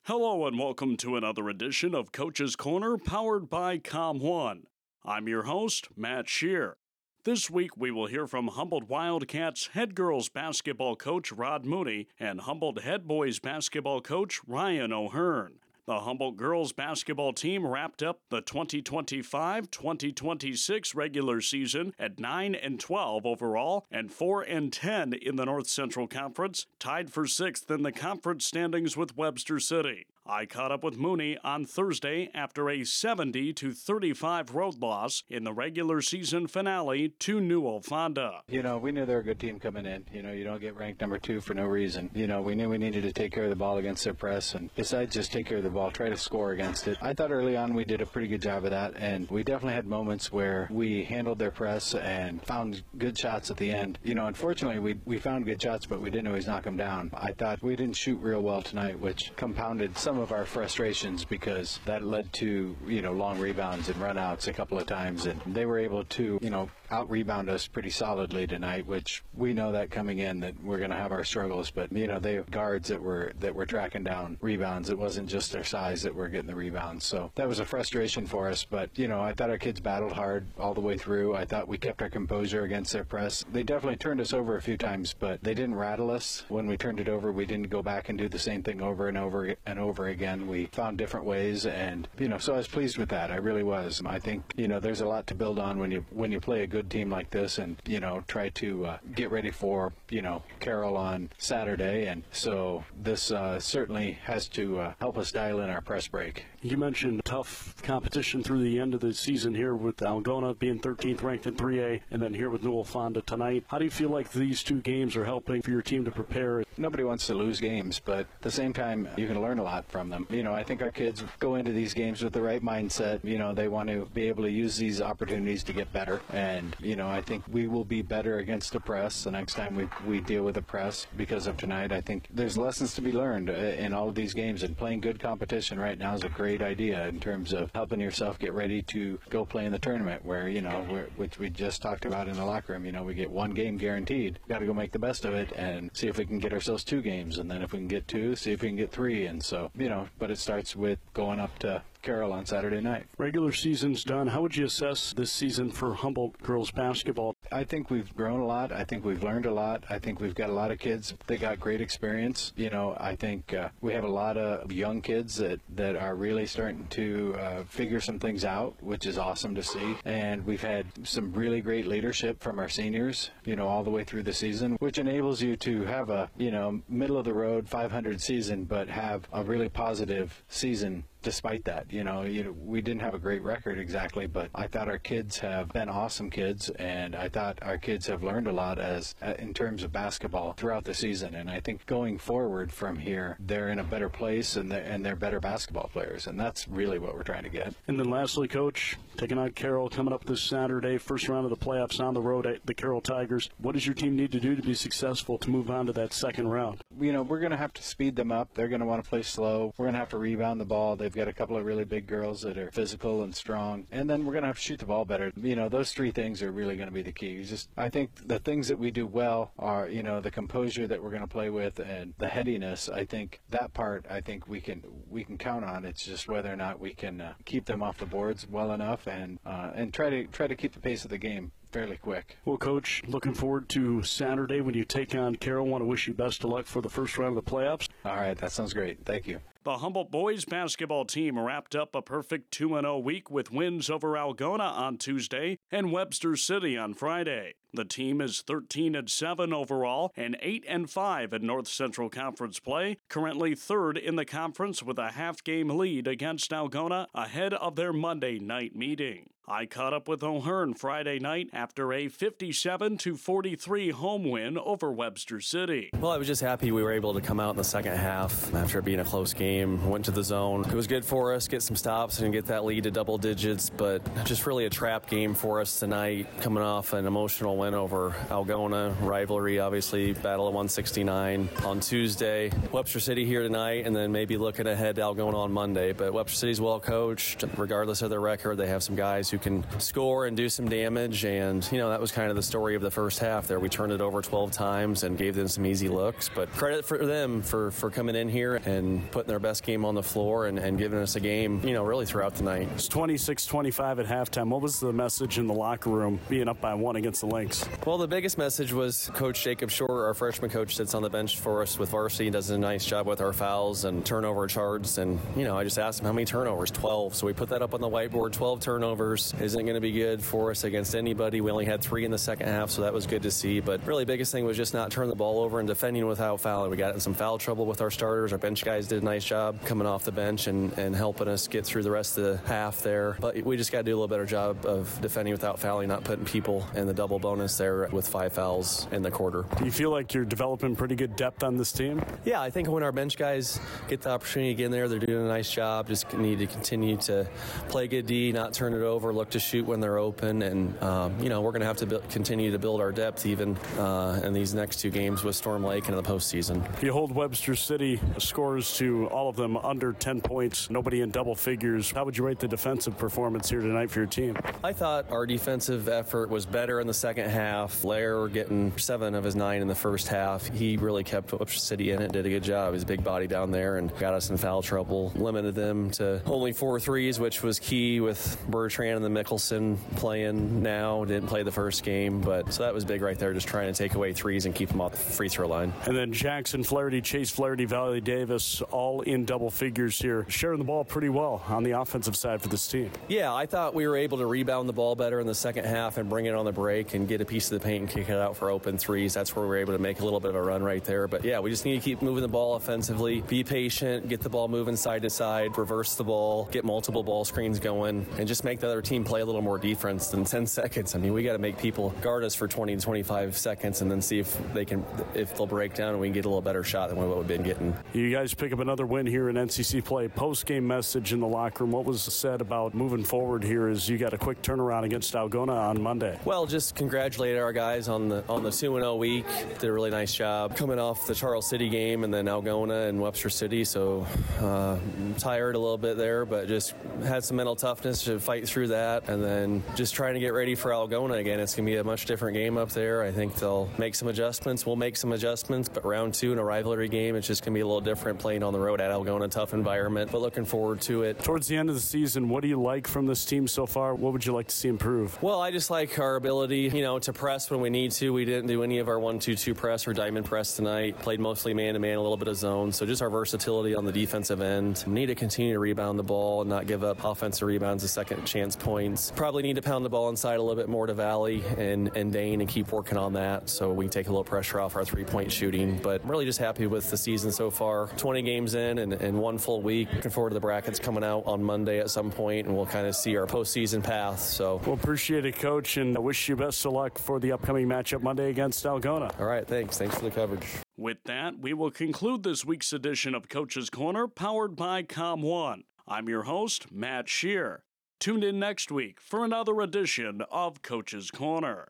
Hello and welcome to another edition of Coach's Corner powered by ComOne. I'm your host, Matt Shear. This week we will hear from Humboldt Wildcats head girls basketball coach Rod Mooney and Humboldt head boys basketball coach Ryan O'Hearn. The Humboldt girls basketball team wrapped up the 2025-2026 regular season at 9-12 overall and 4-10 in the North Central Conference, tied for 6th in the conference standings with Webster City. I caught up with Mooney on Thursday after a 70-35 road loss in the regular season finale to Newell Fonda. We knew they were a good team coming in. You don't get ranked number 2 for no reason. We knew we needed to take care of the ball against their press, and besides just take care of the ball, try to score against it. I thought early on we did a pretty good job of that, and we definitely had moments where we handled their press and found good shots at the end. Unfortunately, we found good shots, but we didn't always knock them down. I thought we didn't shoot real well tonight, which compounded some of our frustrations because that led to, long rebounds and runouts a couple of times, and they were able to, out-rebound us pretty solidly tonight, which we know that coming in that we're going to have our struggles, but, they have guards that were tracking down rebounds. It wasn't just their size that were getting the rebounds, so that was a frustration for us, but, I thought our kids battled hard all the way through. I thought we kept our composure against their press. They definitely turned us over a few times, but they didn't rattle us. When we turned it over, we didn't go back and do the same thing over and over and over again. We found different ways, and, so I was pleased with that. I really was. I think, there's a lot to build on when you play a good team like this and, try to get ready for, Carroll on Saturday, and so this certainly has to help us dial in our press break. You mentioned tough competition through the end of the season here with Algona being 13th ranked in 3A, and then here with Newell Fonda tonight. How do you feel like these two games are helping for your team to prepare? Nobody wants to lose games, but at the same time, you can learn a lot from them. I think our kids go into these games with the right mindset. They want to be able to use these opportunities to get better, and, I think we will be better against the press the next time we deal with the press because of tonight. I think there's lessons to be learned in all of these games, and playing good competition right now is a great idea in terms of helping yourself get ready to go play in the tournament where, which we just talked about in the locker room, we get one game guaranteed. Got to go make the best of it and see if we can get ourselves 2 games, and then if we can get 2, see if we can get 3, and so, but it starts with going up to Carroll on Saturday night. Regular season's done. How would you assess this season for Humboldt girls basketball? I think we've grown a lot. I think we've learned a lot. I think we've got a lot of kids that got great experience. I think we have a lot of young kids that are really starting to figure some things out, which is awesome to see. And we've had some really great leadership from our seniors, all the way through the season, which enables you to have a, middle of the road 500 season, but have a really positive season. Despite that, we didn't have a great record exactly, but I thought our kids have been awesome kids, and I thought our kids have learned a lot in terms of basketball throughout the season. And I think going forward from here, they're in a better place, and they're better basketball players, and that's really what we're trying to get. And then lastly, Coach, taking on Carroll coming up this Saturday, first round of the playoffs on the road at the Carroll Tigers. What does your team need to do to be successful to move on to that second round? We're going to have to speed them up. They're going to want to play slow. We're going to have to rebound the ball. They've got a couple of really big girls that are physical and strong, and then we're going to have to shoot the ball better. Those 3 things are really going to be the key. I think the things that we do well are, the composure that we're going to play with and the headiness. I think that part, we can count on. It's just whether or not we can keep them off the boards well enough and try to keep the pace of the game fairly quick. Well, Coach, looking forward to Saturday when you take on Carroll. Want to wish you best of luck for the first round of the playoffs. All right, that sounds great. Thank you. The Humboldt boys basketball team wrapped up a perfect 2-0 week with wins over Algona on Tuesday and Webster City on Friday. The team is 13-7 overall and 8-5 in North Central Conference play, currently 3rd in the conference with a half-game lead against Algona ahead of their Monday night meeting. I caught up with O'Hearn Friday night after a 57-43 home win over Webster City. Well, I was just happy we were able to come out in the second half after it being a close game. Went to the zone. It was good for us, get some stops and get that lead to double digits, but just really a trap game for us tonight, coming off an emotional win over Algona. Rivalry, obviously, battle of 169 on Tuesday. Webster City here tonight, and then maybe looking ahead to Algona on Monday. But Webster City's well coached. Regardless of their record, they have some guys who can score and do some damage. And, that was kind of the story of the first half there. We turned it over 12 times and gave them some easy looks. But credit for them for coming in here and putting their best game on the floor and giving us a game, really throughout the night. It's 26-25 at halftime. What was the message in the locker room being up by 1 against the Lynx? Well, the biggest message was Coach Jacob Shore, our freshman coach, sits on the bench for us with varsity and does a nice job with our fouls and turnover charts. And, I just asked him how many turnovers, 12. So we put that up on the whiteboard. 12 turnovers isn't going to be good for us against anybody. We only had 3 in the second half, so that was good to see. But really, biggest thing was just not turning the ball over and defending without fouling. We got in some foul trouble with our starters. Our bench guys did a nice job coming off the bench and helping us get through the rest of the half there. But we just got to do a little better job of defending without fouling, not putting people in the double bonus there with 5 fouls in the quarter. Do you feel like you're developing pretty good depth on this team? Yeah, I think when our bench guys get the opportunity to get in there, they're doing a nice job. Just need to continue to play good D, not turn it over, look to shoot when they're open. And, we're going to have to continue to build our depth even in these next 2 games with Storm Lake and in the postseason. You hold Webster City scores to all of them under 10 points, nobody in double figures. How would you rate the defensive performance here tonight for your team? I thought our defensive effort was better in the second half. Lair getting 7 of his 9 in the first half. He really kept Webster City in it, did a good job. His big body down there and got us in foul trouble. Limited them to only 4 threes, which was key with Bertrand and the Mickelson playing now. Didn't play the first game, but so that was big right there, just trying to take away threes and keep them off the free throw line. And then Jackson Flaherty, Chase Flaherty, Valley Davis, all in double figures here, sharing the ball pretty well on the offensive side for this team. Yeah, I thought we were able to rebound the ball better in the second half and bring it on the break and get a piece of the paint and kick it out for open threes. That's where we were able to make a little bit of a run right there. But yeah, we just need to keep moving the ball offensively, be patient, get the ball moving side to side, reverse the ball, get multiple ball screens going, and just make the other team play a little more defense than 10 seconds. I mean, we got to make people guard us for 20 to 25 seconds and then see if they'll break down and we can get a little better shot than what we've been getting. You guys pick up another win here in NCC play. Post-game message in the locker room. What was said about moving forward here as you got a quick turnaround against Algona on Monday? Well, just congratulate our guys on the 2-0 week. Did a really nice job coming off the Charles City game and then Algona and Webster City. So tired a little bit there, but just had some mental toughness to fight through that. And then just trying to get ready for Algona again. It's going to be a much different game up there. I think they'll make some adjustments. We'll make some adjustments, but round 2 in a rivalry game, it's just going to be a little different playing on the road at Algona. Tough environment, but looking forward to it. Towards the end of the season, what do you like from this team so far? What would you like to see improve? Well, I just like our ability, to press when we need to. We didn't do any of our 1-2-2 press or diamond press tonight. Played mostly man-to-man, a little bit of zone. So just our versatility on the defensive end. We need to continue to rebound the ball and not give up offensive rebounds and second chance points. Probably need to pound the ball inside a little bit more to Valley and Dane and keep working on that so we can take a little pressure off our three-point shooting. But I'm really just happy with the season so far. 20 games in and 1 full week. Looking forward to the brackets coming out on Monday at some point, and we'll kind of see our postseason path. So we'll appreciate it, Coach, and I wish you best of luck for the upcoming matchup Monday against Algona. All right, thanks. Thanks for the coverage. With that, we will conclude this week's edition of Coach's Corner, powered by ComOne. I'm your host, Matt Shear. Tune in next week for another edition of Coach's Corner.